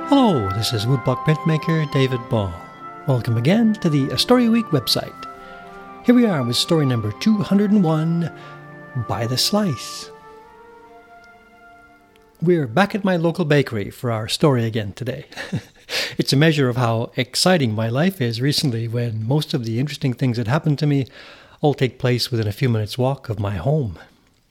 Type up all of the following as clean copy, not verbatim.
Hello, this is Woodblock printmaker David Ball. Welcome again to the A Story Week website. Here we are with story number 201, By the Slice. We're back at my local bakery for our story again today. It's a measure of how exciting my life is recently when most of the interesting things that happen to me all take place within a few minutes' walk of my home.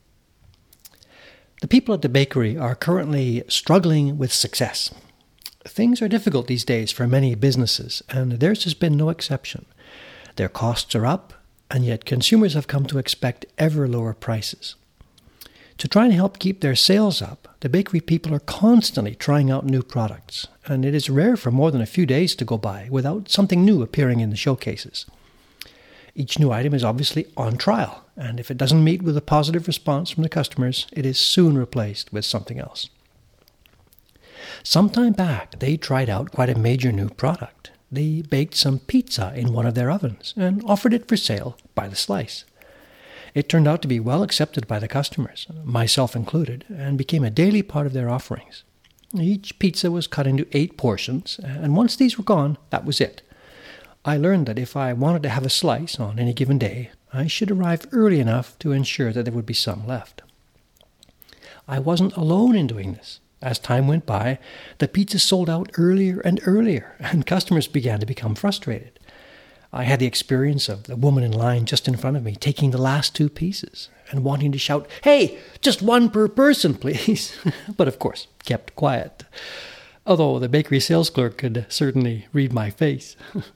The people at the bakery are currently struggling with success. Things are difficult these days for many businesses, and theirs has been no exception. Their costs are up, and yet consumers have come to expect ever lower prices. To try and help keep their sales up, the bakery people are constantly trying out new products, and it is rare for more than a few days to go by without something new appearing in the showcases. Each new item is obviously on trial, and if it doesn't meet with a positive response from the customers, it is soon replaced with something else. Some time back, they tried out quite a major new product. They baked some pizza in one of their ovens and offered it for sale by the slice. It turned out to be well accepted by the customers, myself included, and became a daily part of their offerings. Each pizza was cut into 8 portions, and once these were gone, that was it. I learned that if I wanted to have a slice on any given day, I should arrive early enough to ensure that there would be some left. I wasn't alone in doing this. As time went by, the pizzas sold out earlier and earlier, and customers began to become frustrated. I had the experience of the woman in line just in front of me taking the last 2 pieces and wanting to shout, "Hey, just 1 per person, please," but of course kept quiet, although the bakery sales clerk could certainly read my face.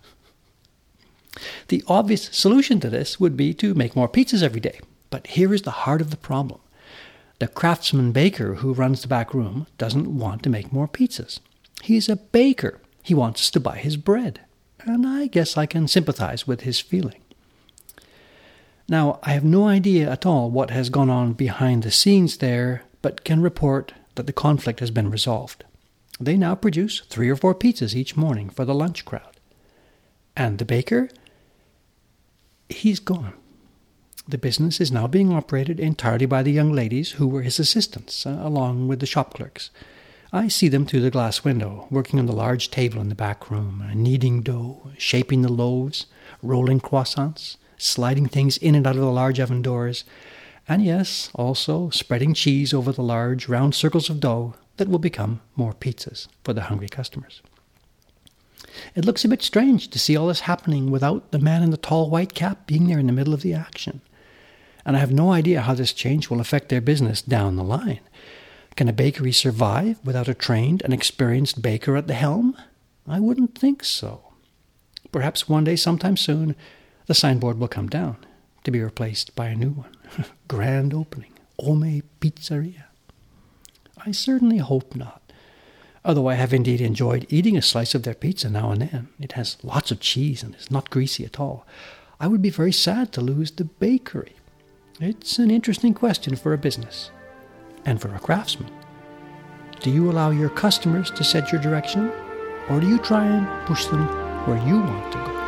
The obvious solution to this would be to make more pizzas every day, but here is the heart of the problem. The craftsman baker who runs the back room doesn't want to make more pizzas. He's a baker. He wants us to buy his bread. And I guess I can sympathize with his feeling. Now, I have no idea at all what has gone on behind the scenes there, but can report that the conflict has been resolved. They now produce 3 or 4 pizzas each morning for the lunch crowd. And the baker? He's gone. The business is now being operated entirely by the young ladies who were his assistants, along with the shop clerks. I see them through the glass window, working on the large table in the back room, kneading dough, shaping the loaves, rolling croissants, sliding things in and out of the large oven doors, and yes, also spreading cheese over the large round circles of dough that will become more pizzas for the hungry customers. It looks a bit strange to see all this happening without the man in the tall white cap being there in the middle of the action. And I have no idea how this change will affect their business down the line. Can a bakery survive without a trained and experienced baker at the helm? I wouldn't think so. Perhaps one day, sometime soon, the signboard will come down to be replaced by a new one. Grand opening, Ome Pizzeria. I certainly hope not. Although I have indeed enjoyed eating a slice of their pizza now and then. It has lots of cheese and is not greasy at all. I would be very sad to lose the bakery. It's an interesting question for a business and for a craftsman. Do you allow your customers to set your direction, or do you try and push them where you want to go?